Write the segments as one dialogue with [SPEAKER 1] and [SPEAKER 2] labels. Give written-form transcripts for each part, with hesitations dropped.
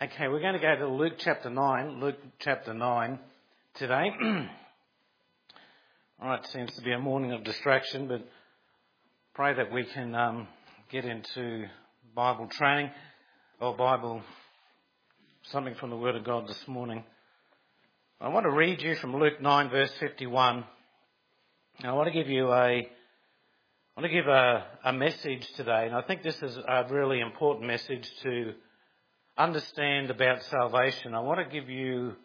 [SPEAKER 1] Okay, we're going to go to Luke chapter 9 today. All right, seems to be a morning of distraction, but pray that we can get into Bible training or something from the Word of God this morning. I want to read you from Luke 9 verse 51. And I want to give you a message today, and I think this is a really important message to understand about salvation. I want to give you,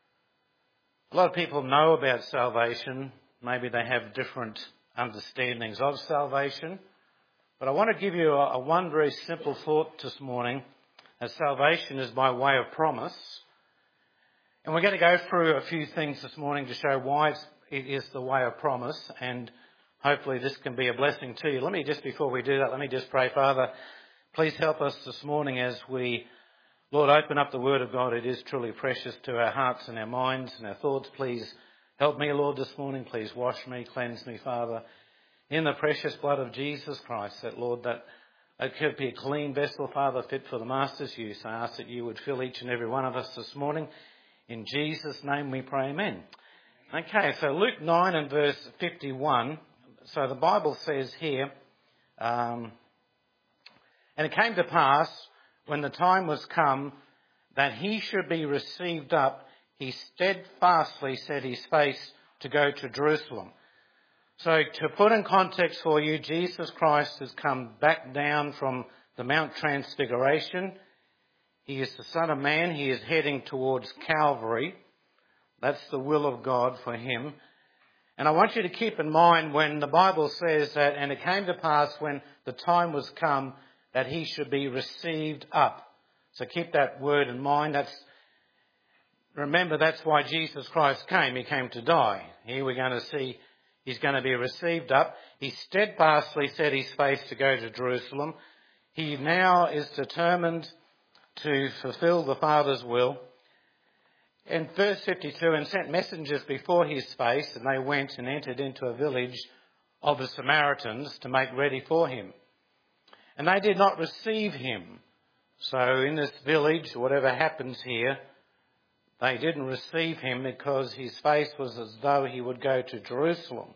[SPEAKER 1] a lot of people know about salvation. Maybe they have different understandings of salvation. But I want to give you one very simple thought this morning, that salvation is by way of promise. And we're going to go through a few things this morning to show why it is the way of promise, and hopefully this can be a blessing to you. Before we do that, let me just pray. Father, please help us this morning as we, Lord, open up the Word of God. It is truly precious to our hearts and our minds and our thoughts. Please help me, Lord, this morning. Please wash me, cleanse me, Father, in the precious blood of Jesus Christ, that, Lord, that it could be a clean vessel, Father, fit for the Master's use. I ask that you would fill each and every one of us this morning. In Jesus' name we pray, amen. Okay, so Luke 9 and verse 51. So the Bible says here, and it came to pass, when the time was come that he should be received up, he steadfastly set his face to go to Jerusalem. So to put in context for you, Jesus Christ has come back down from the Mount Transfiguration. He is the Son of Man. He is heading towards Calvary. That's the will of God for him. And I want you to keep in mind when the Bible says that, and it came to pass when the time was come that he should be received up. So keep that word in mind. Remember, that's why Jesus Christ came. He came to die. Here we're going to see he's going to be received up. He steadfastly set his face to go to Jerusalem. He now is determined to fulfill the Father's will. In verse 52, and sent messengers before his face, and they went and entered into a village of the Samaritans to make ready for him. And they did not receive him. So in this village, whatever happens here, they didn't receive him because his face was as though he would go to Jerusalem.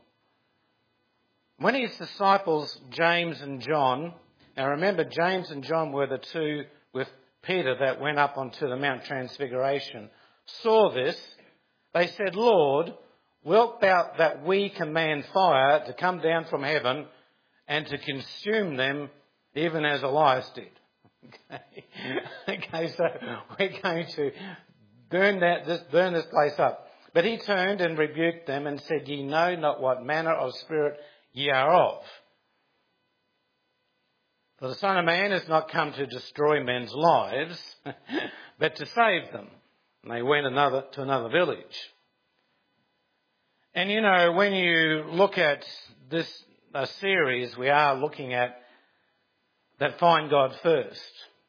[SPEAKER 1] When his disciples, James and John, now remember James and John were the two with Peter that went up onto the Mount Transfiguration, saw this, they said, Lord, wilt thou that we command fire to come down from heaven and to consume them even as Elias did? Okay, so we're going to burn this place up. But he turned and rebuked them and said, Ye know not what manner of spirit ye are of. For the Son of Man has not come to destroy men's lives, but to save them. And they went to another village. And you know, when you look at this series, we are looking at that Find God First.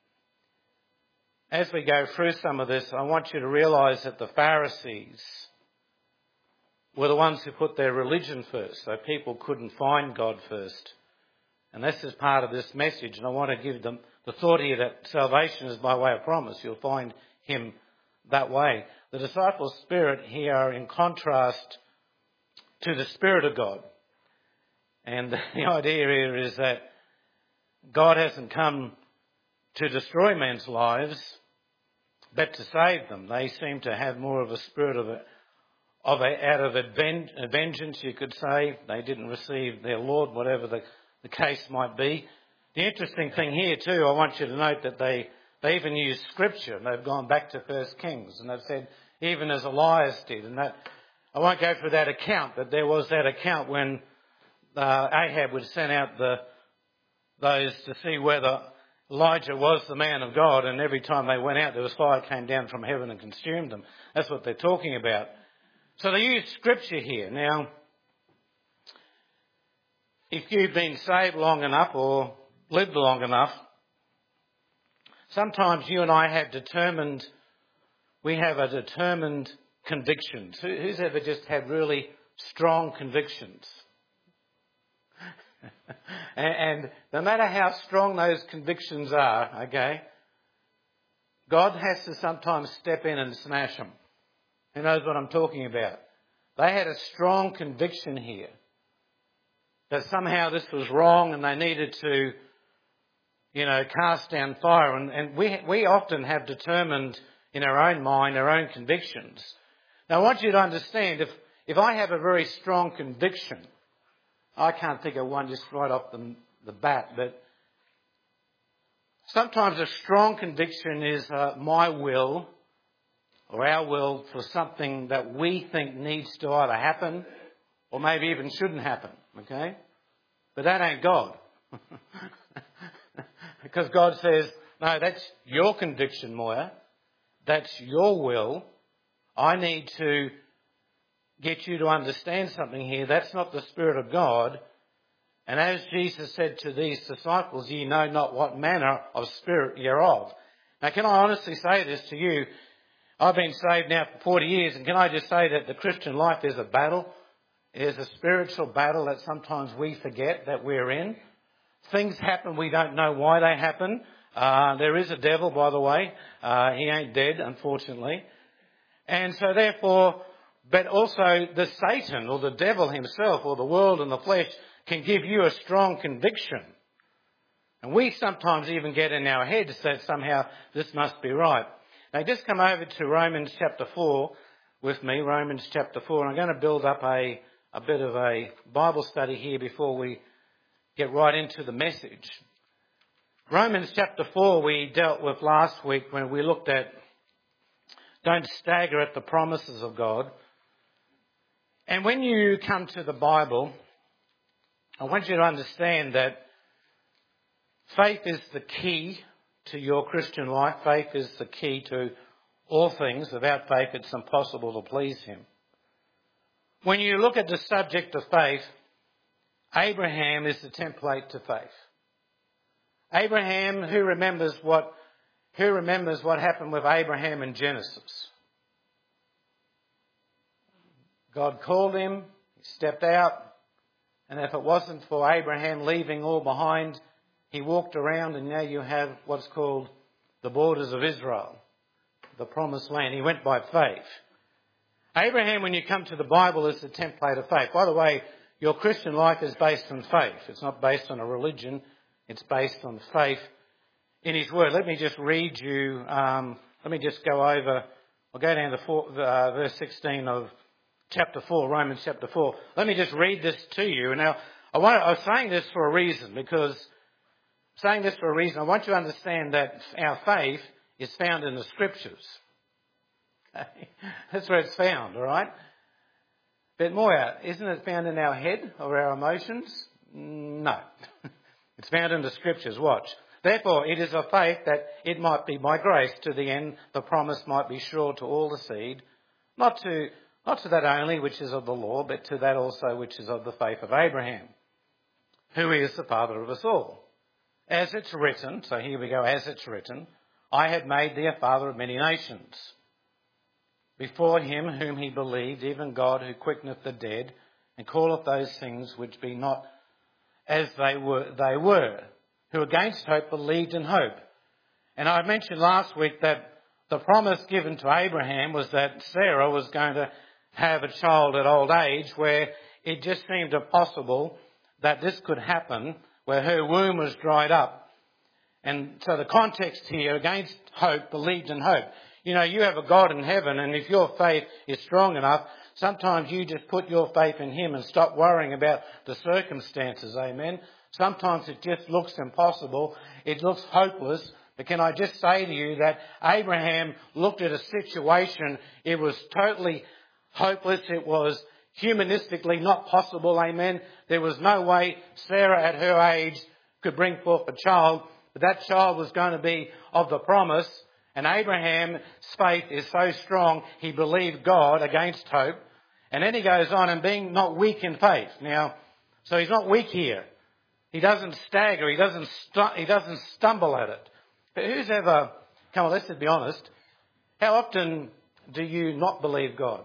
[SPEAKER 1] As we go through some of this, I want you to realise that the Pharisees were the ones who put their religion first, so people couldn't find God first. And this is part of this message, and I want to give them the thought here that salvation is by way of promise. You'll find him that way. The disciples' spirit here are in contrast to the Spirit of God. And the idea here is that God hasn't come to destroy men's lives, but to save them. They seem to have more of a spirit out of vengeance, you could say. They didn't receive their Lord, whatever the case might be. The interesting thing here too, I want you to note that they even use scripture. They've gone back to 1 Kings and they've said, even as Elias did. And that, I won't go through that account, but there was that account when Ahab would send out those to see whether Elijah was the man of God, and every time they went out there was fire came down from heaven and consumed them. That's what they're talking about. So they use scripture here. Now, if you've been saved long enough or lived long enough, sometimes you and I have a determined convictions. Who's ever just had really strong convictions? And no matter how strong those convictions are, okay, God has to sometimes step in and smash them. Who knows what I'm talking about? They had a strong conviction here that somehow this was wrong and they needed to, cast down fire. And we often have determined in our own mind, our own convictions. Now I want you to understand, if I have a very strong conviction, I can't think of one just right off the bat, but sometimes a strong conviction is my will or our will for something that we think needs to either happen or maybe even shouldn't happen, okay? But that ain't God. Because God says, no, that's your conviction, Moya. That's your will. I need to get you to understand something here. That's not the Spirit of God. And as Jesus said to these disciples, ye know not what manner of spirit you're of. Now, can I honestly say this to you? I've been saved now for 40 years, and can I just say that the Christian life is a battle? It is a spiritual battle that sometimes we forget that we're in. Things happen, we don't know why they happen. There is a devil, by the way. He ain't dead, unfortunately. And so therefore, but also the Satan or the devil himself or the world and the flesh can give you a strong conviction. And we sometimes even get in our heads that somehow this must be right. Now just come over to Romans chapter 4 with me, Romans chapter 4, and I'm going to build up a bit of a Bible study here before we get right into the message. Romans chapter 4 we dealt with last week when we looked at don't stagger at the promises of God. And when you come to the Bible, I want you to understand that faith is the key to your Christian life. Faith is the key to all things. Without faith, it's impossible to please Him. When you look at the subject of faith, Abraham is the template to faith. Abraham, who remembers what happened with Abraham in Genesis? God called him, he stepped out, and if it wasn't for Abraham leaving all behind, he walked around and now you have what's called the borders of Israel, the promised land. He went by faith. Abraham, when you come to the Bible, is the template of faith. By the way, your Christian life is based on faith. It's not based on a religion. It's based on faith in His Word. Let me just read you, let me just go over, I'll go down to verse 16 of chapter 4, Romans chapter 4. Let me just read this to you. Now, I was saying this for a reason, I want you to understand that our faith is found in the Scriptures. That's where it's found, all right? But Moya, isn't it found in our head or our emotions? No. It's found in the Scriptures. Watch. Therefore, it is of faith that it might be by grace to the end the promise might be sure to all the seed, not to that only which is of the law, but to that also which is of the faith of Abraham, who is the father of us all. As it's written, so here we go, as it's written, I had made thee a father of many nations. Before him whom he believed, even God who quickeneth the dead, and calleth those things which be not as they were, who against hope believed in hope. And I mentioned last week that the promise given to Abraham was that Sarah was going to have a child at old age, where it just seemed impossible that this could happen, where her womb was dried up. And so the context here, against hope, believed in hope. You know, you have a God in heaven, and if your faith is strong enough, sometimes you just put your faith in Him and stop worrying about the circumstances, amen? Sometimes it just looks impossible. It looks hopeless. But can I just say to you that Abraham looked at a situation, it was totally hopeless. It was humanistically not possible, amen? There was no way Sarah at her age could bring forth a child, but that child was going to be of the promise. And Abraham's faith is so strong, he believed God against hope. And then he goes on and being not weak in faith. Now, so he's not weak here. He doesn't stagger. He doesn't stumble at it. But who's ever, come on, let's just be honest. How often do you not believe God?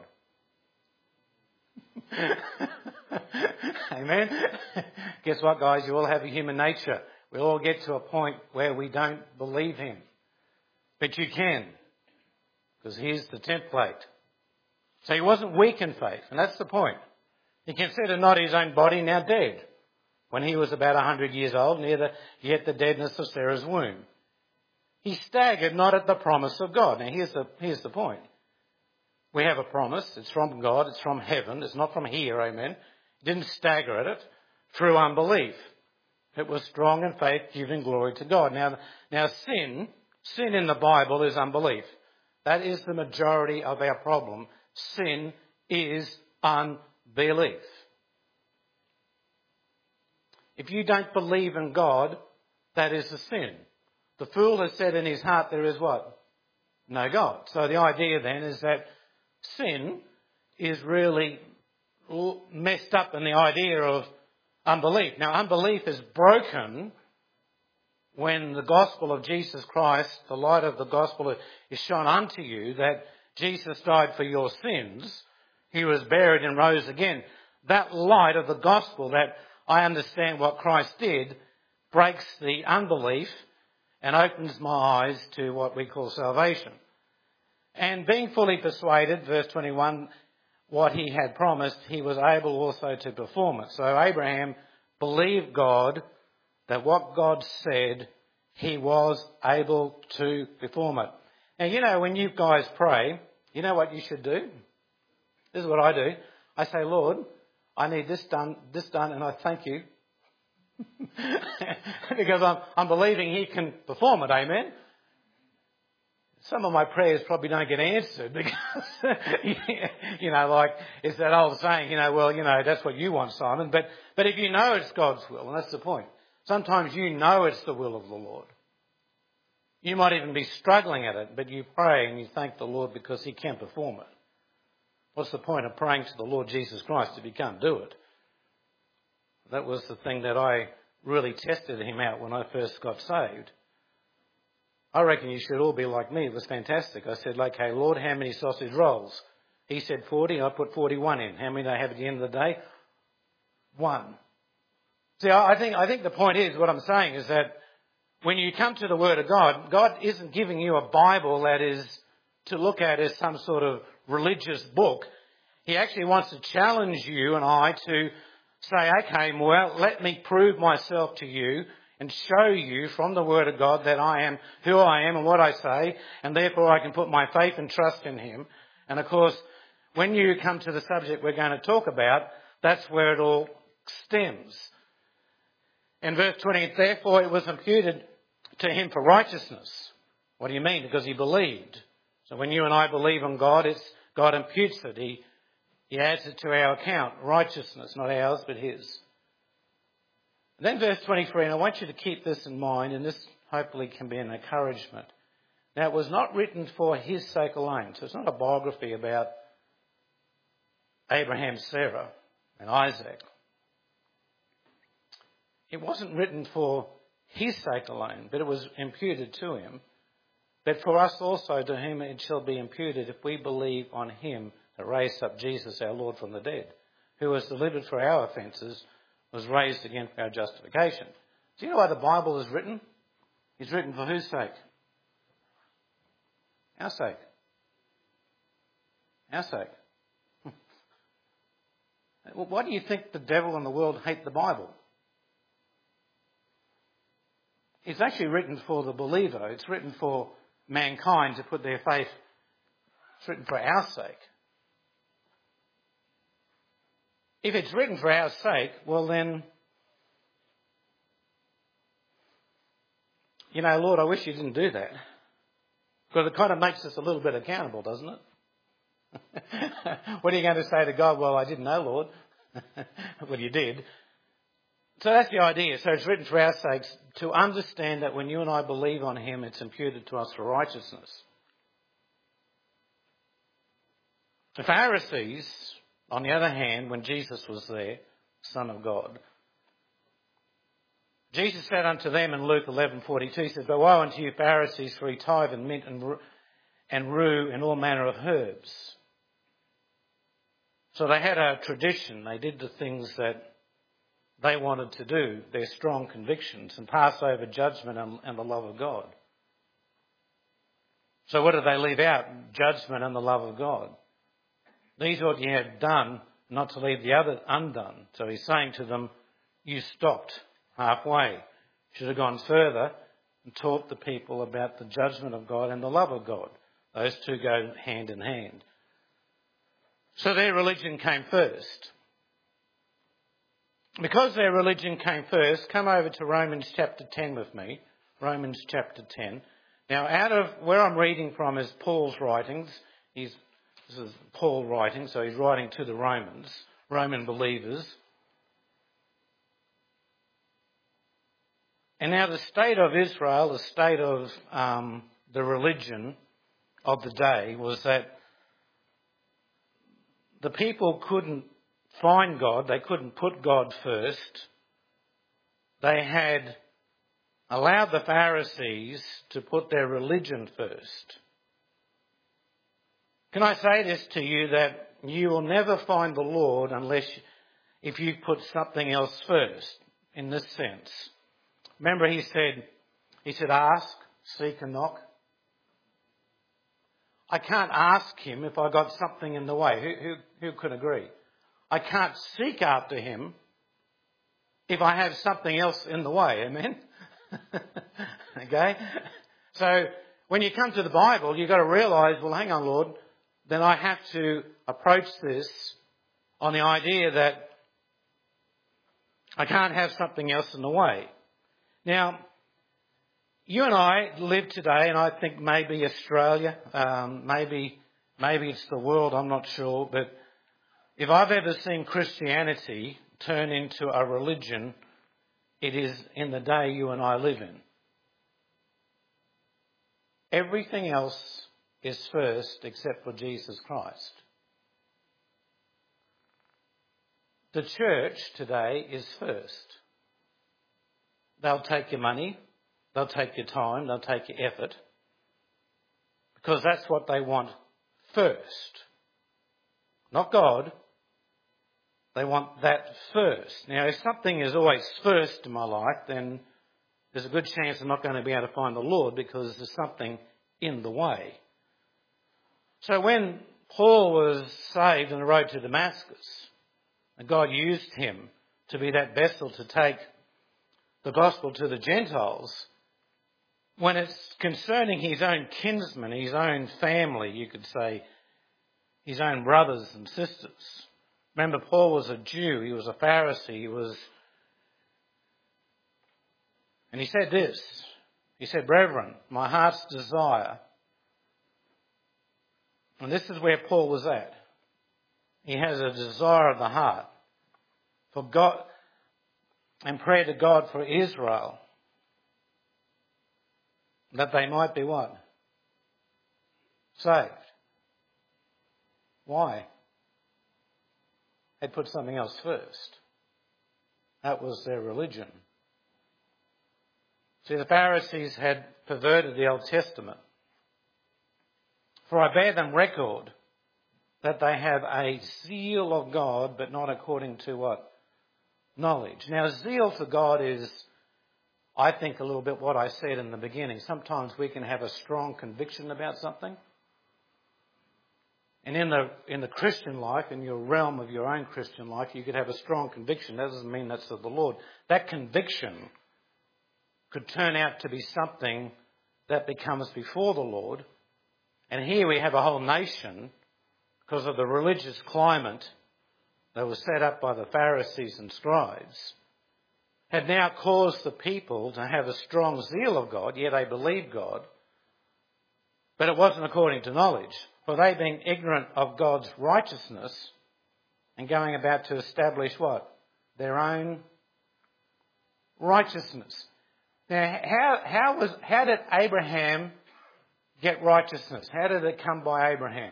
[SPEAKER 1] Amen. Guess what, guys? You all have a human nature. We all get to a point where we don't believe Him. But you can, because here's the template. So he wasn't weak in faith, and that's the point. He considered not his own body now dead, when he was about 100 years old, neither yet the deadness of Sarah's womb. He staggered not at the promise of God. Now here's the point. We have a promise. It's from God. It's from heaven. It's not from here, amen. He didn't stagger at it through unbelief. It was strong in faith, giving glory to God. Now sin in the Bible is unbelief. That is the majority of our problem. Sin is unbelief. If you don't believe in God, that is a sin. The fool has said in his heart there is what? No God. So the idea then is that sin is really messed up in the idea of unbelief. Now, unbelief is broken when the gospel of Jesus Christ, the light of the gospel, is shone unto you, that Jesus died for your sins. He was buried and rose again. That light of the gospel, that I understand what Christ did, breaks the unbelief and opens my eyes to what we call salvation. And being fully persuaded, verse 21, what he had promised, he was able also to perform it. So Abraham believed God, that what God said, he was able to perform it. Now, when you guys pray, you know what you should do? This is what I do. I say, Lord, I need this done, and I thank you. Because I'm believing he can perform it, amen? Some of my prayers probably don't get answered because, like it's that old saying, that's what you want, Simon. But if you know it's God's will, and that's the point. Sometimes you know it's the will of the Lord. You might even be struggling at it, but you pray and you thank the Lord because he can perform it. What's the point of praying to the Lord Jesus Christ if he can't do it? That was the thing that I really tested him out when I first got saved. I reckon you should all be like me. It was fantastic. I said, okay, Lord, how many sausage rolls? He said 40. I put 41 in. How many do I have at the end of the day? 1. See, I think the point is, what I'm saying is that when you come to the Word of God, God isn't giving you a Bible that is to look at as some sort of religious book. He actually wants to challenge you and I to say, okay, well, let me prove myself to you and show you from the Word of God that I am who I am and what I say, and therefore I can put my faith and trust in him. And of course, when you come to the subject we're going to talk about, that's where it all stems. In verse 20, therefore it was imputed to him for righteousness. What do you mean? Because he believed. So when you and I believe on God, God imputes it. He adds it to our account. Righteousness, not ours, but his. Then verse 23, and I want you to keep this in mind, and this hopefully can be an encouragement. Now, it was not written for his sake alone. So it's not a biography about Abraham, Sarah, and Isaac. It wasn't written for his sake alone, but it was imputed to him. But for us also, to whom it shall be imputed if we believe on him that raised up Jesus our Lord from the dead, who was delivered for our offences, was raised again for our justification. Do you know why the Bible is written? It's written for whose sake? Our sake. Our sake. Why do you think the devil and the world hate the Bible? It's actually written for the believer. It's written for mankind to put their faith. It's written for our sake. If it's written for our sake, well then, Lord, I wish you didn't do that. Because it kind of makes us a little bit accountable, doesn't it? What are you going to say to God? Well, I didn't know, Lord. Well, you did. So that's the idea. So it's written for our sakes to understand that when you and I believe on him, it's imputed to us for righteousness. The Pharisees, on the other hand, when Jesus was there, Son of God, Jesus said unto them in Luke 11:42, he said, but woe unto you Pharisees, for ye tithe and mint and rue and all manner of herbs. So they had a tradition. They did the things that they wanted to do, their strong convictions, and pass over judgment and the love of God. So what did they leave out? Judgment and the love of God. These are what you had done, not to leave the other undone. So he's saying to them, you stopped halfway. Should have gone further and taught the people about the judgment of God and the love of God. Those two go hand in hand. So their religion came first. Because their religion came first, come over to Romans chapter 10 with me. Romans chapter 10. Now, out of where I'm reading from is Paul's writings. This is Paul writing, so he's writing to the Romans, Roman believers. And now the state of Israel, the state of the religion of the day was that the people couldn't find God, they couldn't put God first. They had allowed the Pharisees to put their religion first. Can I say this to you, that you will never find the Lord if you put something else first, in this sense. Remember he said, ask, seek and knock. I can't ask him if I got something in the way. Who could agree? I can't seek after him if I have something else in the way. Amen? Okay? So when you come to the Bible, you've got to realise, well, hang on, Lord, then I have to approach this on the idea that I can't have something else in the way. Now, you and I live today, and I think maybe Australia, maybe it's the world, I'm not sure, but if I've ever seen Christianity turn into a religion, it is in the day you and I live in. Everything else is first except for Jesus Christ. The church today is first. They'll take your money, they'll take your time, they'll take your effort, because that's what they want first. Not God. They want that first. Now, if something is always first in my life, then there's a good chance I'm not going to be able to find the Lord, because there's something in the way. So when Paul was saved on the road to Damascus, and God used him to be that vessel to take the gospel to the Gentiles, when it's concerning his own kinsmen, his own family, you could say, his own brothers and sisters. Remember, Paul was a Jew, he was a Pharisee, and he said this, he said, brethren, my heart's desire, and this is where Paul was at. He has a desire of the heart for God, and prayer to God for Israel, that they might be what? Saved. Why? They put something else first. That was their religion. See, the Pharisees had perverted the Old Testament. For I bear them record that they have a zeal of God, but not according to what? Knowledge. Now, zeal for God is, I think, a little bit what I said in the beginning. Sometimes we can have a strong conviction about something. And in the Christian life, in your realm of your own Christian life, you could have a strong conviction. That doesn't mean that's of the Lord. That conviction could turn out to be something that becomes before the Lord. And here we have a whole nation, because of the religious climate that was set up by the Pharisees and scribes, had now caused the people to have a strong zeal of God, yet they believed God, but it wasn't according to knowledge. For they, being ignorant of God's righteousness and going about to establish what? Their own righteousness. Now, how did Abraham get righteousness? How did it come by Abraham?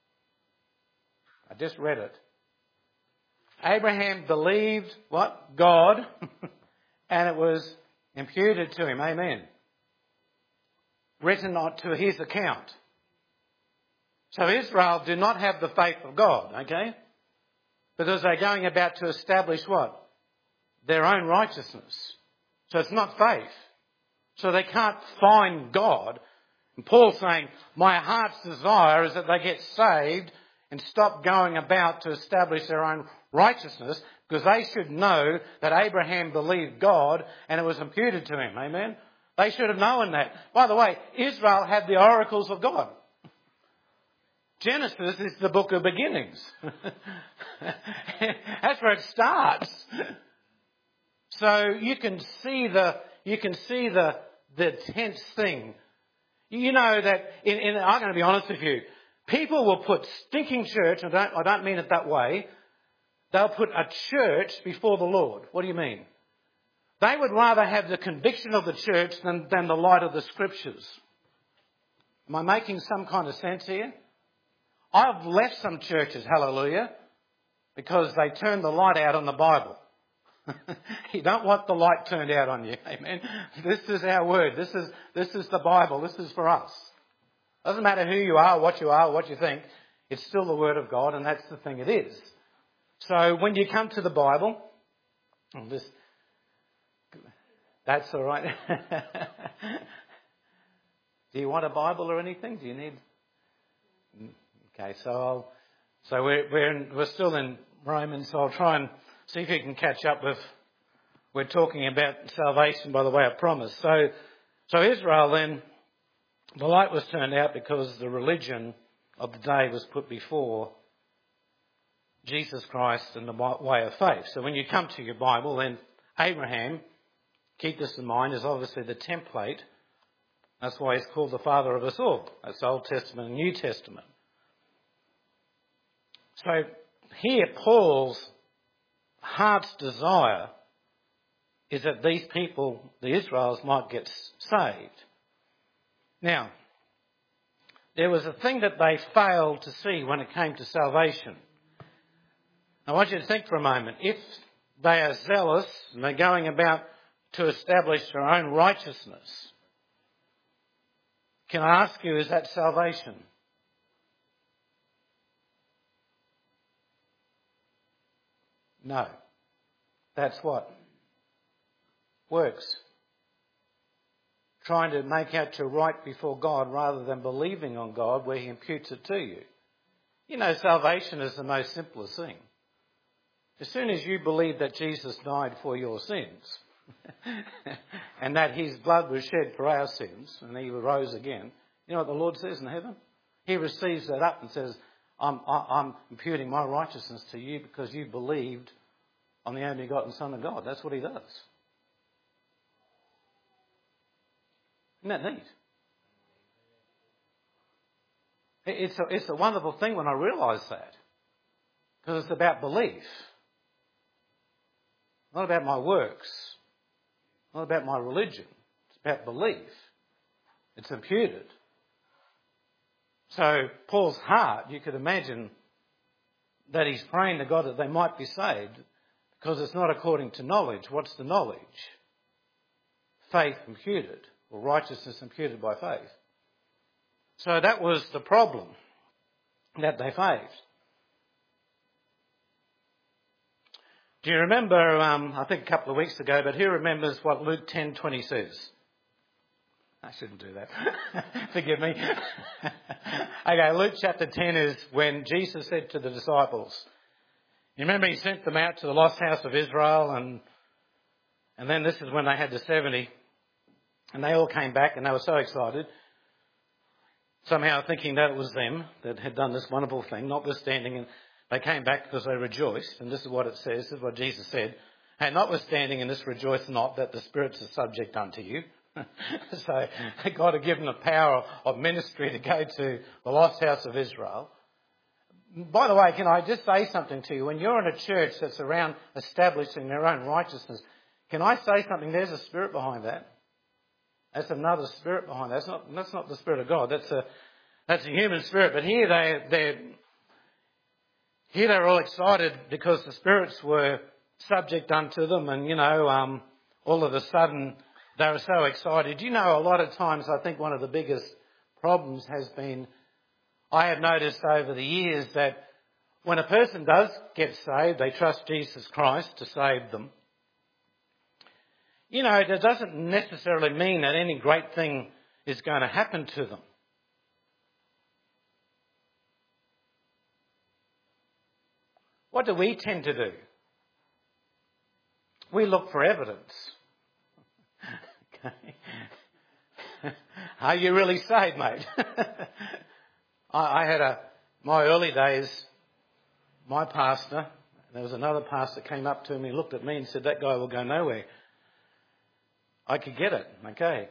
[SPEAKER 1] I just read it. Abraham believed what? God, and it was imputed to him. Amen. Written to his account. So Israel do not have the faith of God, okay? Because they're going about to establish what? Their own righteousness. So it's not faith. So they can't find God. And Paul's saying, my heart's desire is that they get saved and stop going about to establish their own righteousness, because they should know that Abraham believed God and it was imputed to him. Amen? They should have known that. By the way, Israel had the oracles of God. Genesis is the book of beginnings. That's where it starts. So you can see the tense thing. You know that, I'm going to be honest with you, people will put stinking church, and I don't mean it that way, they'll put a church before the Lord. What do you mean? They would rather have the conviction of the church than the light of the Scriptures. Am I making some kind of sense here? I've left some churches, hallelujah, because they turn the light out on the Bible. You don't want the light turned out on you, amen. This is our word. This is the Bible. This is for us. Doesn't matter who you are, what you think. It's still the word of God, and that's the thing it is. So when you come to the Bible, that's all right. Do you want a Bible or anything? Do you need? Okay, so we're still in Romans, so I'll try and see if you can catch up with. We're talking about salvation by the way of promise. So Israel then, the light was turned out because the religion of the day was put before Jesus Christ and the way of faith. So when you come to your Bible, then Abraham, keep this in mind, is obviously the template. That's why he's called the father of us all. That's Old Testament and New Testament. So here Paul's heart's desire is that these people, the Israelites, might get saved. Now, there was a thing that they failed to see when it came to salvation. I want you to think for a moment. If they are zealous and they're going about to establish their own righteousness, can I ask you, is that salvation? No. That's what? Works. Trying to make out you're right before God rather than believing on God where He imputes it to you. You know, salvation is the most simplest thing. As soon as you believe that Jesus died for your sins and that His blood was shed for our sins and He rose again, you know what the Lord says in heaven? He receives that up and says, I'm imputing my righteousness to you because you believed on the only begotten Son of God. That's what He does. Isn't that neat? It's a wonderful thing when I realise that. Because it's about belief. Not about my works. Not about my religion. It's about belief. It's imputed. So Paul's heart, you could imagine that he's praying to God that they might be saved because it's not according to knowledge. What's the knowledge? Faith imputed, or righteousness imputed by faith. So that was the problem that they faced. Do you remember, I think a couple of weeks ago, but who remembers what Luke 10:20 says? I shouldn't do that. Forgive me. Okay, Luke chapter 10 is when Jesus said to the disciples, you remember He sent them out to the lost house of Israel, and then this is when they had the 70, and they all came back and they were so excited, somehow thinking that it was them that had done this wonderful thing, notwithstanding, and they came back because they rejoiced, and this is what it says, this is what Jesus said, hey, notwithstanding in this rejoice not that the spirits are subject unto you. So God had given the power of ministry to go to the lost house of Israel. By the way, can I just say something to you? When you're in a church that's around establishing their own righteousness, can I say something? There's a spirit behind that. That's another spirit behind that. That's not the Spirit of God. That's a human spirit. But here they're all excited because the spirits were subject unto them, and all of a sudden they were so excited. You know, a lot of times I think one of the biggest problems has been, I have noticed over the years that when a person does get saved, they trust Jesus Christ to save them. You know, it doesn't necessarily mean that any great thing is going to happen to them. What do we tend to do? We look for evidence. Okay. Are you really saved, mate? I had my early days, my pastor, there was another pastor came up to me, looked at me and said, that guy will go nowhere. I could get it, okay.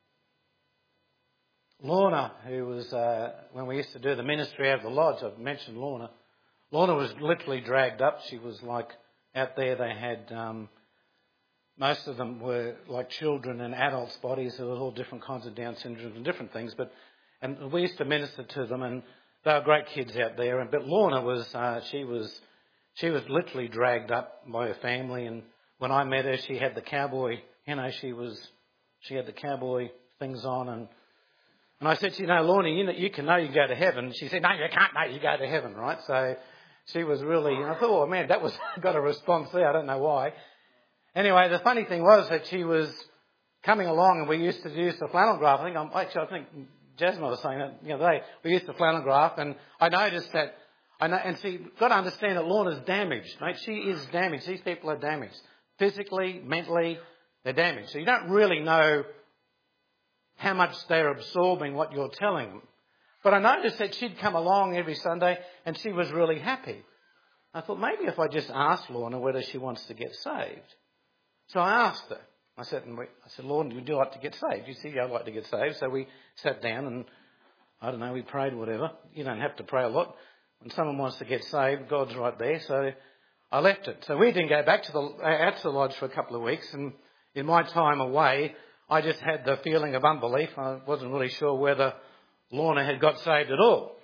[SPEAKER 1] Lorna, who was, when we used to do the ministry out of the lodge, I've mentioned Lorna. Lorna was literally dragged up. She was like, out there they had, most of them were like children and adults' bodies. There was all different kinds of Down syndrome and different things. And we used to minister to them, and they were great kids out there. But Lorna was, she was literally dragged up by her family. And when I met her, she had the cowboy, she had the cowboy things on. And I said, Lorna, you can know you go to heaven. She said, no, you can't know you go to heaven, right? So she was really, and I thought, oh man, that was, got a response there. I don't know why. Anyway, the funny thing was that she was coming along, and we used to use the flannel graph. I think Jasmine was saying that the other day. We used the flannel graph, and I noticed that, and see, you've got to understand that Lorna's damaged, mate. She is damaged. These people are damaged. Physically, mentally, they're damaged. So you don't really know how much they're absorbing what you're telling them. But I noticed that she'd come along every Sunday, and she was really happy. I thought, maybe if I just asked Lorna whether she wants to get saved. So I asked her. I said, Lorna, would you like to get saved? You see, I'd like to get saved. So we sat down and, I don't know, we prayed, whatever. You don't have to pray a lot. When someone wants to get saved, God's right there. So I left it. So we didn't go back out to the lodge for a couple of weeks. And in my time away, I just had the feeling of unbelief. I wasn't really sure whether Lorna had got saved at all.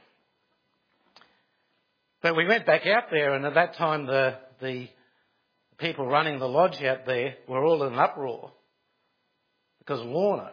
[SPEAKER 1] But we went back out there, and at that time the people running the lodge out there were all in an uproar because Lorna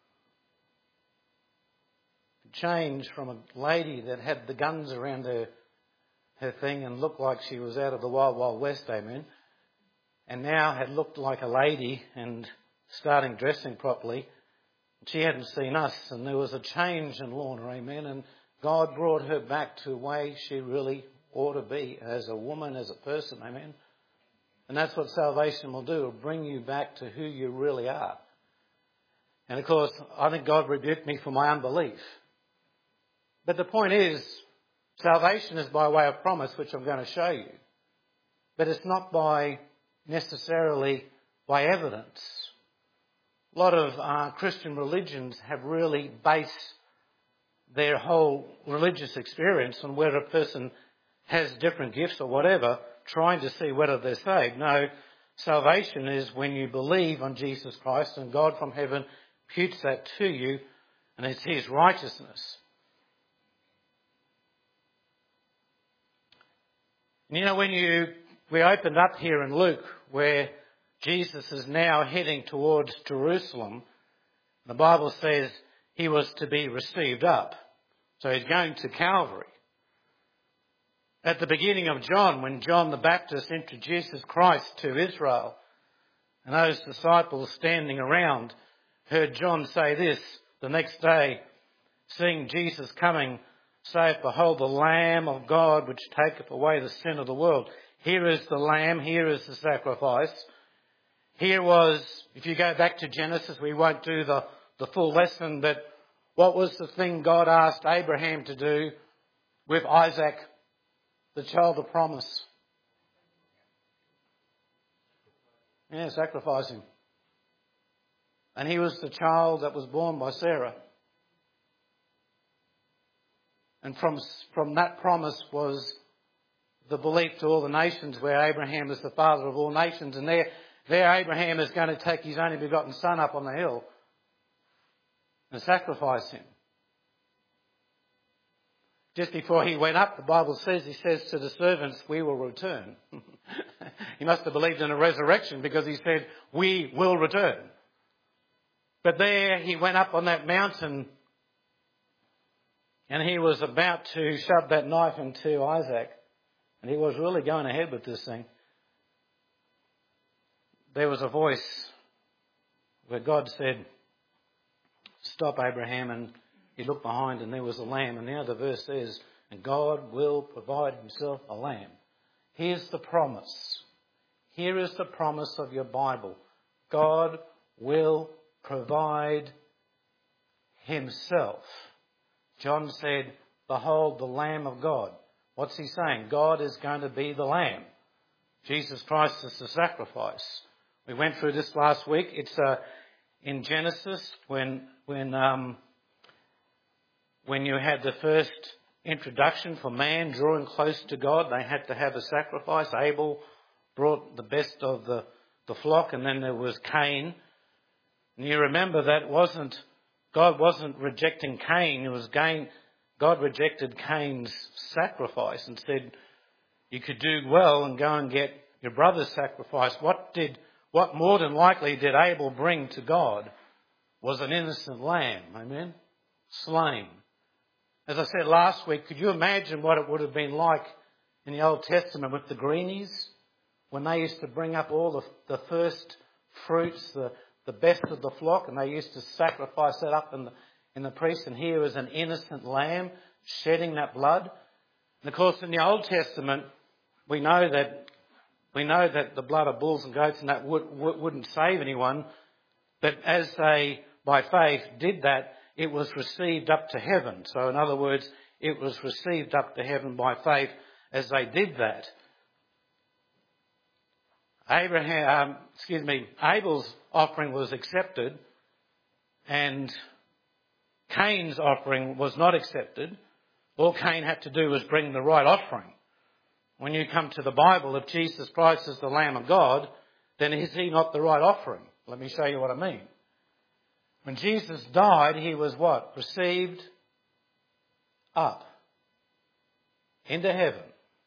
[SPEAKER 1] changed from a lady that had the guns around her thing and looked like she was out of the Wild Wild West, amen, and now had looked like a lady and starting dressing properly. She hadn't seen us, and there was a change in Lorna, amen, and God brought her back to the way she really ought to be as a woman, as a person, amen. And that's what salvation will do. It'll bring you back to who you really are. And of course, I think God rebuked me for my unbelief. But the point is, salvation is by way of promise, which I'm going to show you. But it's not necessarily by evidence. A lot of Christian religions have really based their whole religious experience on whether a person has different gifts or whatever, trying to see whether they're saved. No, salvation is when you believe on Jesus Christ and God from heaven imputes that to you, and it's His righteousness. When we opened up here in Luke, where Jesus is now heading towards Jerusalem, the Bible says He was to be received up. So He's going to Calvary. At the beginning of John, when John the Baptist introduces Christ to Israel, and those disciples standing around heard John say this the next day, seeing Jesus coming, saith, Behold the Lamb of God which taketh away the sin of the world. Here is the Lamb, here is the sacrifice. Here was, if you go back to Genesis, we won't do the full lesson, but what was the thing God asked Abraham to do with Isaac, the child of promise? Yeah, sacrifice him. And he was the child that was born by Sarah. And from that promise was the belief to all the nations, where Abraham is the father of all nations. And there Abraham is going to take his only begotten son up on the hill and sacrifice him. Just before he went up, the Bible says, he says to the servants, we will return. He must have believed in a resurrection, because he said, we will return. But there he went up on that mountain, and he was about to shove that knife into Isaac. And he was really going ahead with this thing. There was a voice where God said, stop Abraham, and he looked behind and there was a lamb. And now the verse says, and God will provide himself a lamb. Here's the promise. Here is the promise of your Bible. God will provide himself. John said, behold the Lamb of God. What's he saying? God is going to be the Lamb. Jesus Christ is the sacrifice. We went through this last week. It's in Genesis when you had the first introduction for man drawing close to God, they had to have a sacrifice. Abel brought the best of the flock, and then there was Cain. And you remember that God wasn't rejecting Cain. God rejected Cain's sacrifice and said, you could do well and go and get your brother's sacrifice. What more than likely did Abel bring to God was an innocent lamb, amen, slain. As I said last week, could you imagine what it would have been like in the Old Testament with the greenies, when they used to bring up all the first fruits, the best of the flock, and they used to sacrifice that up in the priest, and here is an innocent lamb shedding that blood. And of course in the Old Testament we know that the blood of bulls and goats and that wouldn't save anyone, but as they by faith did that, it was received up to heaven. So in other words, it was received up to heaven by faith as they did that. Abel's offering was accepted and Cain's offering was not accepted. All Cain had to do was bring the right offering. When you come to the Bible, if Jesus Christ is the Lamb of God, then is he not the right offering? Let me show you what I mean. When Jesus died, he was what? Received up into heaven,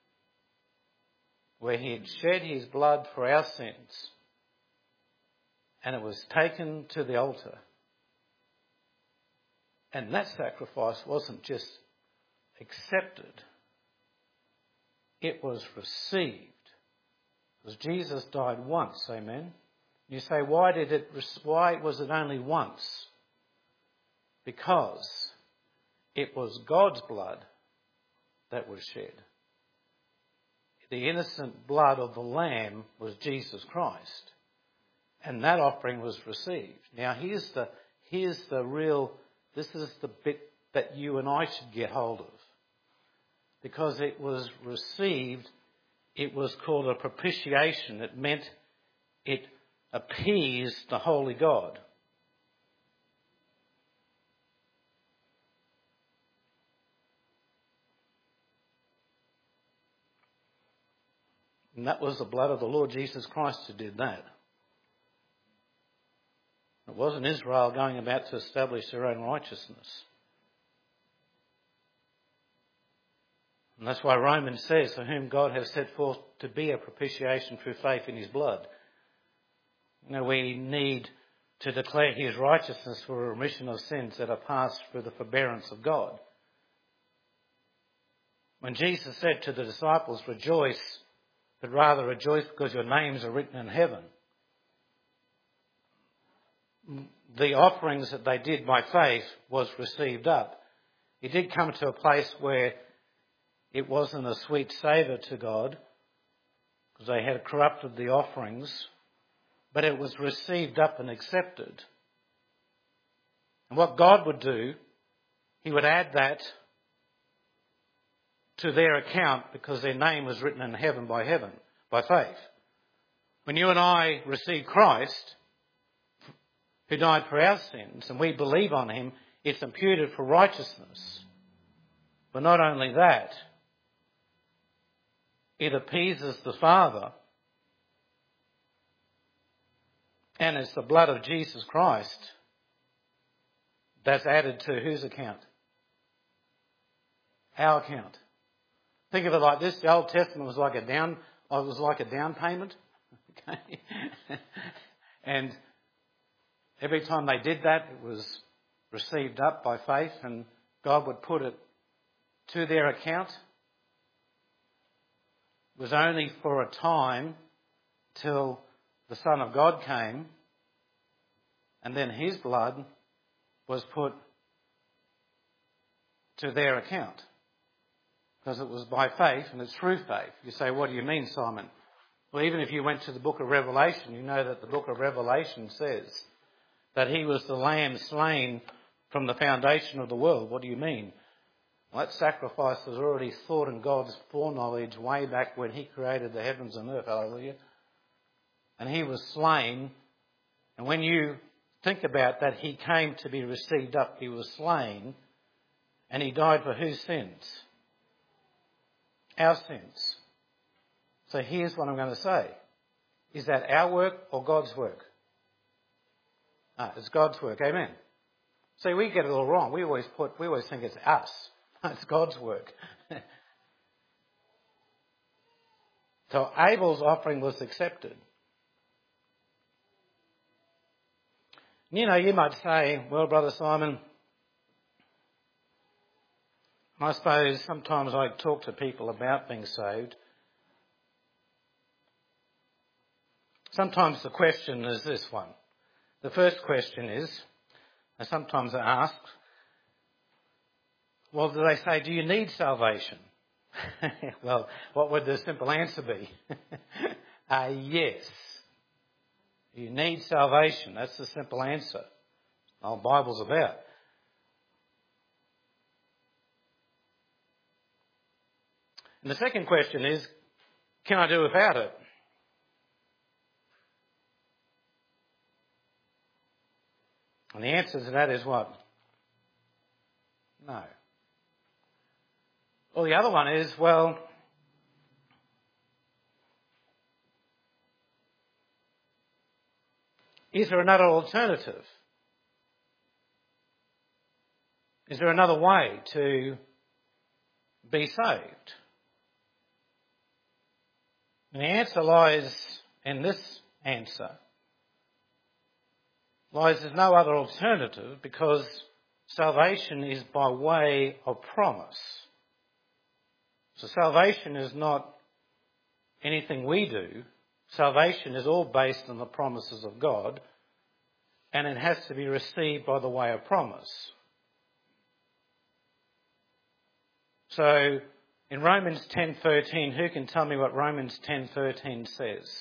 [SPEAKER 1] where he had shed his blood for our sins, and it was taken to the altar. And that sacrifice wasn't just accepted, it was received. Because Jesus died once, amen? You say, why was it only once? Because it was God's blood that was shed. The innocent blood of the Lamb was Jesus Christ. And that offering was received. Now this is the bit that you and I should get hold of. Because it was received, it was called a propitiation. It meant it appeased the holy God. And that was the blood of the Lord Jesus Christ who did that. It wasn't Israel going about to establish their own righteousness. And that's why Romans says, for whom God has set forth to be a propitiation through faith in his blood. We need to declare his righteousness for a remission of sins that are passed through the forbearance of God. When Jesus said to the disciples, rejoice, but rather rejoice because your names are written in heaven. The offerings that they did by faith was received up. It did come to a place where it wasn't a sweet savour to God, because they had corrupted the offerings, but it was received up and accepted. And what God would do, he would add that to their account because their name was written in heaven by faith. When you and I receive Christ, who died for our sins, and we believe on him, it's imputed for righteousness. But not only that, it appeases the Father, and it's the blood of Jesus Christ that's added to whose account? Our account. Think of it like this: the Old Testament was like a down payment, okay? And every time they did that, it was received up by faith, and God would put it to their account. It was only for a time till the Son of God came, and then his blood was put to their account. Because it was by faith and it's through faith. You say, what do you mean, Simon? Well, even if you went to the book of Revelation, you know that the book of Revelation says that he was the lamb slain from the foundation of the world. What do you mean? Well, that sacrifice was already thought in God's foreknowledge way back when he created the heavens and earth. Hallelujah. And he was slain. And when you think about that, he came to be received up. He was slain. And he died for whose sins? Our sins. So here's what I'm going to say. Is that our work or God's work? It's God's work. Amen. See, we get it all wrong. We always think it's us. It's God's work. So Abel's offering was accepted. You know, you might say, well, Brother Simon, I suppose sometimes I talk to people about being saved. Sometimes the question is this one. The first question is, and sometimes I ask, well, do they say, do you need salvation? Well, what would the simple answer be? Yes. You need salvation. That's the simple answer. The whole Bible's about. And the second question is, can I do without it? And the answer to that is what? No. Well, the other one is, well, is there another alternative? Is there another way to be saved? And the answer lies in this answer. There's no other alternative because salvation is by way of promise. So salvation is not anything we do. Salvation is all based on the promises of God, and it has to be received by the way of promise. So in Romans 10:13, who can tell me what Romans 10:13 says?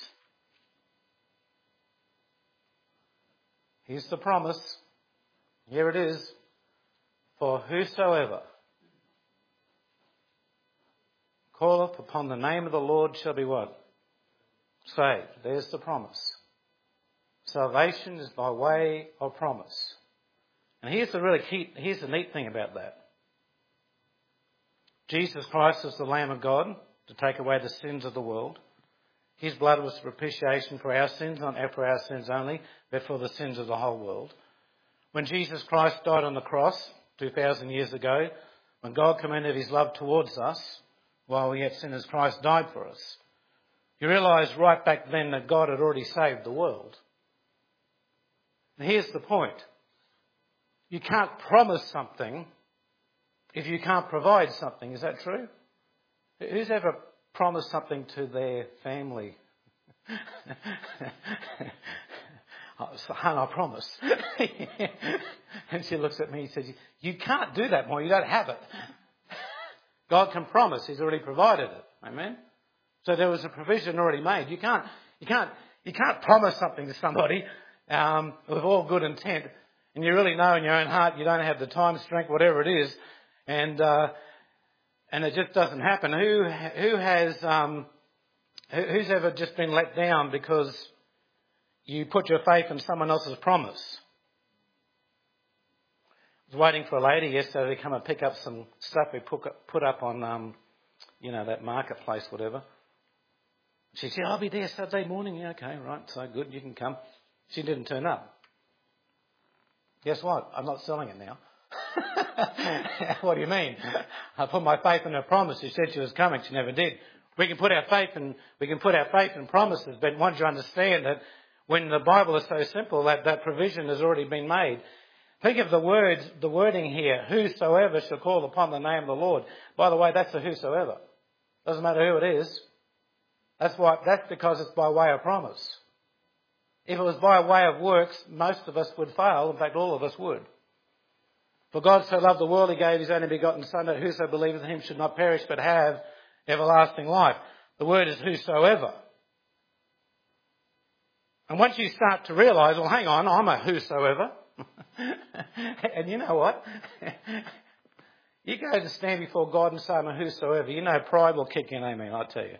[SPEAKER 1] Here's the promise. Here it is. For whosoever calleth upon the name of the Lord shall be what? Saved. There's the promise. Salvation is by way of promise. And here's the neat thing about that. Jesus Christ is the Lamb of God to take away the sins of the world. His blood was propitiation for our sins, not for our sins only, but for the sins of the whole world. When Jesus Christ died on the cross 2,000 years ago, when God commended his love towards us, while we yet sinners, Christ died for us. You realise right back then that God had already saved the world. And here's the point. You can't promise something if you can't provide something. Is that true? Who's ever promised something to their family? I promise. And she looks at me and says, you can't do that more. You don't have it. God can promise. He's already provided it. Amen? So there was a provision already made. You can't promise something to somebody with all good intent, and you really know in your own heart you don't have the time, strength, whatever it is, and it just doesn't happen. Who's ever just been let down because you put your faith in someone else's promise? I was waiting for a lady yesterday to come and pick up some stuff we put up on, that marketplace, whatever. She said, I'll be there Saturday morning. Yeah, okay, right, so good, you can come. She didn't turn up. Guess what? I'm not selling it now. What do you mean? I put my faith in her promise. She said she was coming. She never did. We can put our faith in promises, but once you understand that when the Bible is so simple that provision has already been made. Think of the wording here, whosoever shall call upon the name of the Lord. By the way, that's a whosoever. Doesn't matter who it is. That's because it's by way of promise. If it was by way of works, most of us would fail. In fact, all of us would. For God so loved the world, he gave his only begotten Son, that whoso believeth in him should not perish but have everlasting life. The word is whosoever. And once you start to realise, well, hang on, I'm a whosoever. And you know what? You go to stand before God and say, I'm a whosoever. You know pride will kick in, amen, I tell you.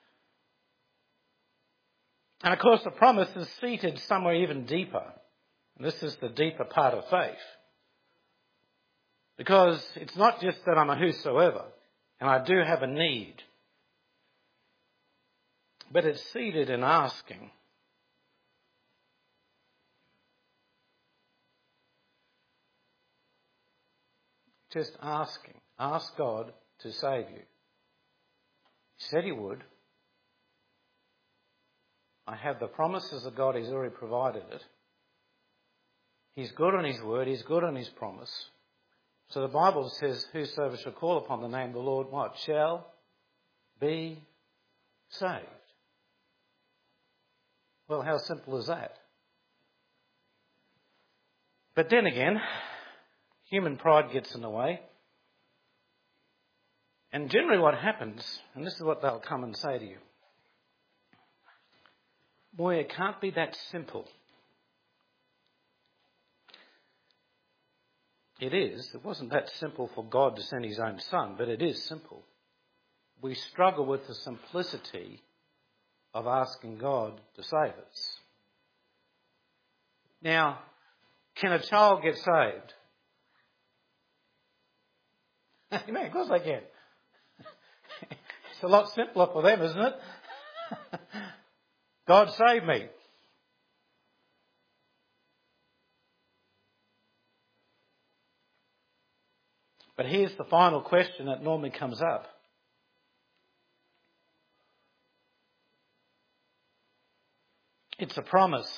[SPEAKER 1] And of course the promise is seated somewhere even deeper. And this is the deeper part of faith. Because it's not just that I'm a whosoever, and I do have a need. But it's seated in asking. Just asking. Ask God to save you. He said he would. I have the promises of God. He's already provided it. He's good on his word. He's good on his promise. So the Bible says, whosoever shall call upon the name of the Lord, what? Shall be saved. Well, how simple is that? But then again, human pride gets in the way. And generally what happens, and this is what they'll come and say to you, boy, it can't be that simple. It is. It wasn't that simple for God to send his own Son, but it is simple. We struggle with the simplicity of asking God to save us. Now, can a child get saved? Amen, of course they can. It's a lot simpler for them, isn't it? God save me. But here's the final question that normally comes up. It's a promise.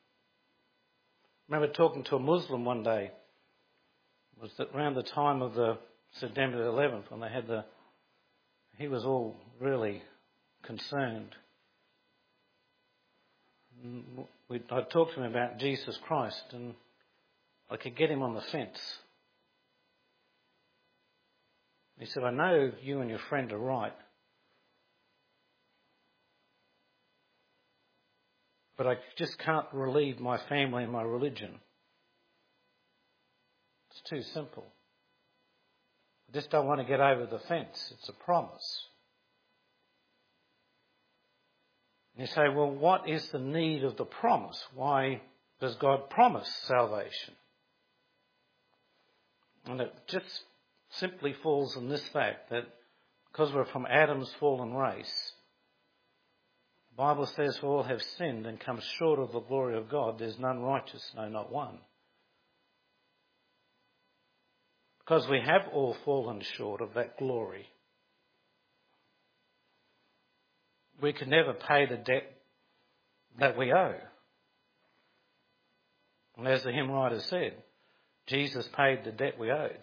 [SPEAKER 1] I remember talking to a Muslim one day. It was around the time of the September 11th when they had he was all really concerned. I talked to him about Jesus Christ and I could get him on the fence. He said, I know you and your friend are right, but I just can't relieve my family and my religion. It's too simple. I just don't want to get over the fence. It's a promise. And you say, well, what is the need of the promise? Why does God promise salvation? And it just simply falls in this fact that because we're from Adam's fallen race, the Bible says we all have sinned and come short of the glory of God. There's none righteous, no, not one. Because we have all fallen short of that glory. We can never pay the debt that we owe. And as the hymn writer said, Jesus paid the debt we owed.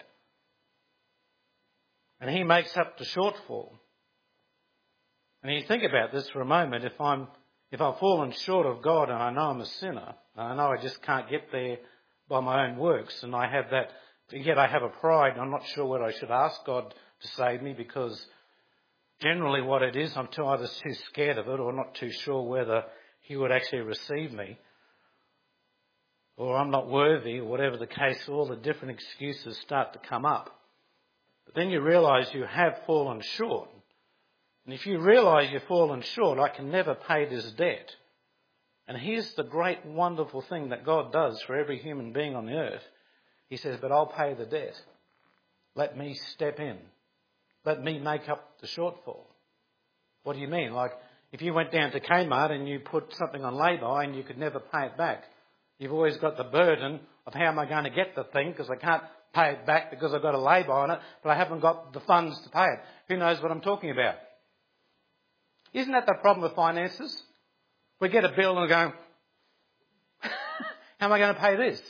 [SPEAKER 1] And he makes up the shortfall. And you think about this for a moment. If I've fallen short of God and I know I'm a sinner, and I know I just can't get there by my own works, and I have that, yet I have a pride, and I'm not sure whether I should ask God to save me, because generally what it is, I'm either too scared of it or not too sure whether he would actually receive me, or I'm not worthy, or whatever the case, all the different excuses start to come up. But then you realise you have fallen short. And if you realise you've fallen short, I can never pay this debt. And here's the great wonderful thing that God does for every human being on the earth. He says, but I'll pay the debt. Let me step in. Let me make up the shortfall. What do you mean? Like if you went down to Kmart and you put something on lay-by and you could never pay it back, you've always got the burden of how am I going to get the thing, because I can't pay it back because I've got a lay-by on it, but I haven't got the funds to pay it. Who knows what I'm talking about? Isn't that the problem with finances? We get a bill and we go, how am I going to pay this?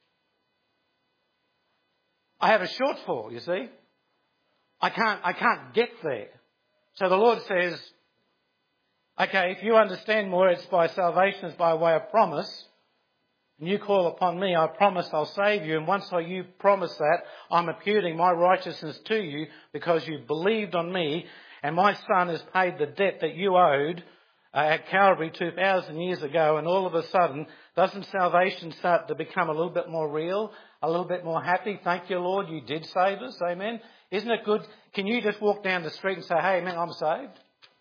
[SPEAKER 1] I have a shortfall, you see. I can't get there. So the Lord says, okay, if you understand more, it's by salvation, it's by way of promise. and you call upon me, I promise I'll save you. And once you promise that, I'm imputing my righteousness to you because you believed on me, and my Son has paid the debt that you owed at Calvary 2,000 years ago. And all of a sudden, doesn't salvation start to become a little bit more real, a little bit more happy? Thank you, Lord, you did save us. Amen. Isn't it good? Can you just walk down the street and say, hey, man, I'm saved?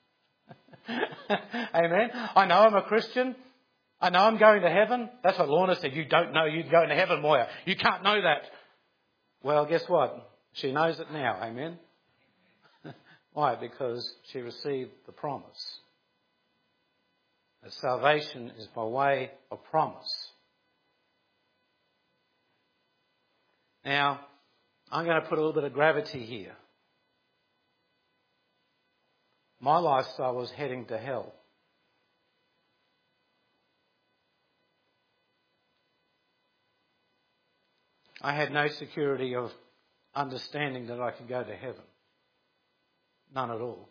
[SPEAKER 1] Amen. I know I'm a Christian. I know I'm going to heaven. That's what Lorna said. You don't know you're going to heaven, Moya. You can't know that. Well, guess what? She knows it now. Amen. Why? Because she received the promise. That salvation is by way of promise. Now, I'm going to put a little bit of gravity here. My lifestyle was heading to hell. I had no security of understanding that I could go to heaven. None at all.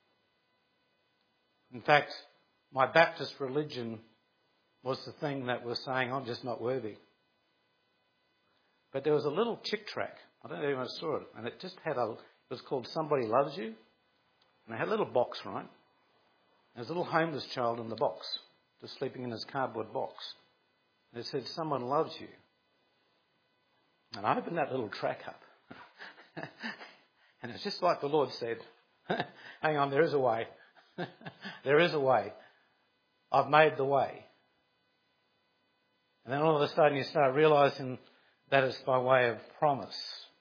[SPEAKER 1] In fact, my Baptist religion was the thing that was saying, I'm just not worthy. But there was a little chick track. I don't know if anyone saw it. And it just had it was called Somebody Loves You. And it had a little box, right? There's a little homeless child in the box, just sleeping in his cardboard box. And it said, someone loves you. And I opened that little track up. And it's just like the Lord said, hang on, there is a way. There is a way. I've made the way. And then all of a sudden you start realising that it's by way of promise.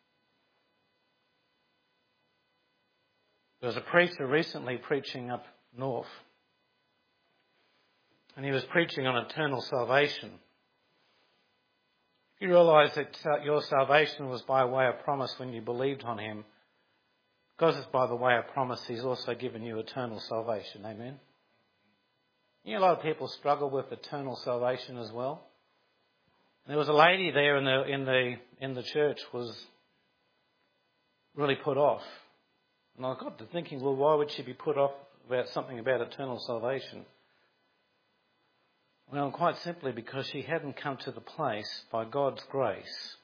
[SPEAKER 1] There was a preacher recently preaching up north. And he was preaching on eternal salvation. You realise that your salvation was by way of promise when you believed on him. Because it's by the way of promise, he's also given you eternal salvation. Amen? You know, a lot of people struggle with eternal salvation as well. There was a lady there in the church was really put off. And I got to thinking, well, why would she be put off about something about eternal salvation? Well, quite simply because she hadn't come to the place, by God's grace,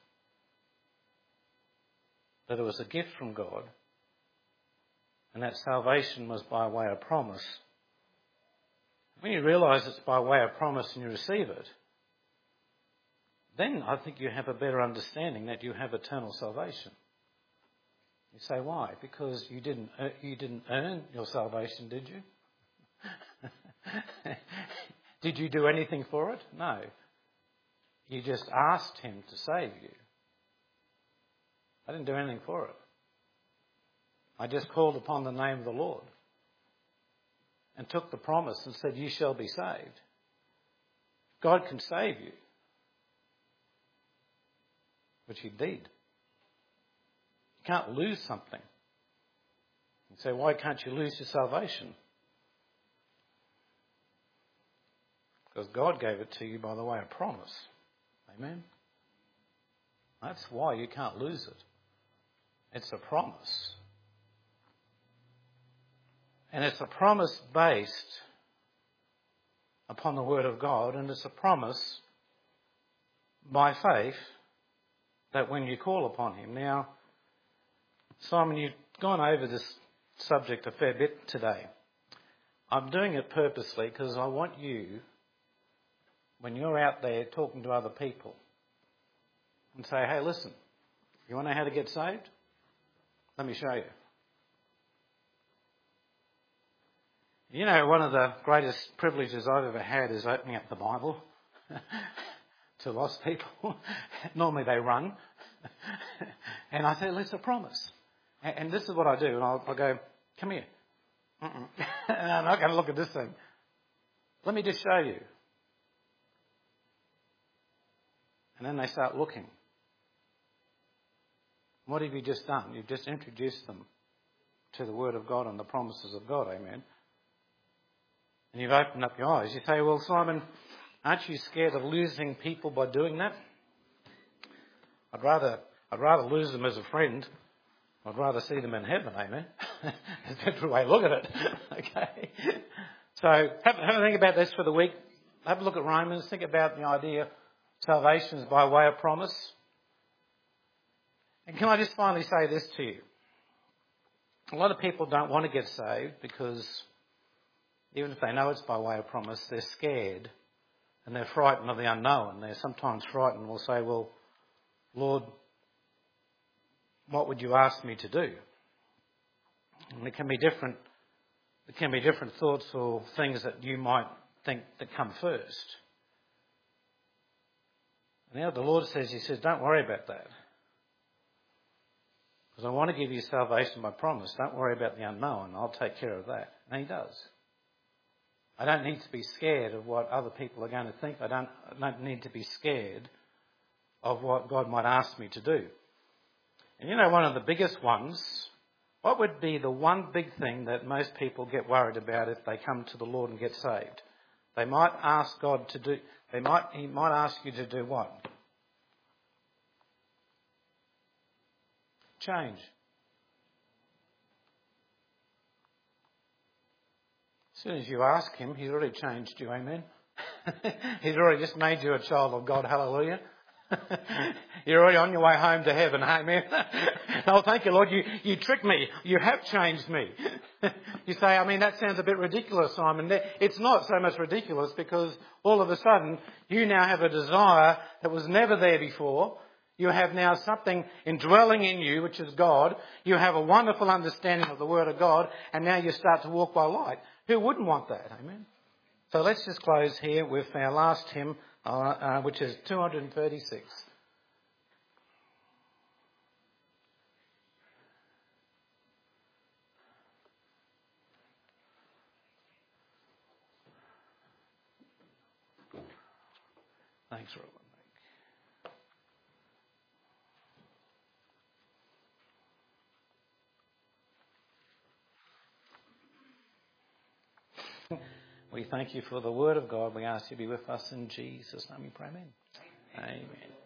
[SPEAKER 1] that it was a gift from God, and that salvation was by way of promise. When you realise it's by way of promise and you receive it, then I think you have a better understanding that you have eternal salvation. You say, why? Because you didn't earn your salvation, did you? Did you do anything for it? No. You just asked him to save you. I didn't do anything for it. I just called upon the name of the Lord and took the promise and said, you shall be saved. God can save you. Which he did. You can't lose something. You say, why can't you lose your salvation? Because God gave it to you by the way of promise. Amen? That's why you can't lose it. It's a promise. And it's a promise based upon the Word of God, and it's a promise by faith that when you call upon him. Now, Simon, you've gone over this subject a fair bit today. I'm doing it purposely because I want you, when you're out there talking to other people, and say, hey, listen, you want to know how to get saved? Let me show you. You know, one of the greatest privileges I've ever had is opening up the Bible to lost people. Normally they run. And I say, it's a promise. And this is what I do. And I'll go, come here. And I'm not going to look at this thing. Let me just show you. And then they start looking. What have you just done? You've just introduced them to the Word of God and the promises of God. Amen. And you've opened up your eyes. You say, well, Simon, aren't you scared of losing people by doing that? I'd rather lose them as a friend. I'd rather see them in heaven, amen? That's a better way to look at it. Okay. So have a think about this for the week. Have a look at Romans. Think about the idea Salvation is by way of promise. And can I just finally say this to you? A lot of people don't want to get saved because even if they know it's by way of promise, they're scared and they're frightened of the unknown. They're sometimes frightened and will say, well, Lord, what would you ask me to do? And it can be different. There can be different thoughts or things that you might think that come first. And now the Lord says, He says, don't worry about that. Because I want to give you salvation by promise. Don't worry about the unknown. I'll take care of that. And He does. I don't need to be scared of what other people are going to think. I don't need to be scared of what God might ask me to do. And you know, one of the biggest ones, what would be the one big thing that most people get worried about if they come to the Lord and get saved? They might ask God to do, He might ask you to do what? Change. As soon as you ask Him, He's already changed you, amen? He's already just made you a child of God, hallelujah. You're already on your way home to heaven, amen? Oh, thank you, Lord, you tricked me. You have changed me. You say, I mean, that sounds a bit ridiculous, Simon. It's not so much ridiculous because all of a sudden you now have a desire that was never there before. You have now something indwelling in you, which is God. You have a wonderful understanding of the Word of God, and now you start to walk by light. Who wouldn't want that? Amen. So let's just close here with our last hymn, which is 236. Thanks, Robin. We thank you for the Word of God. We ask you to be with us in Jesus' name we pray. Amen. Amen.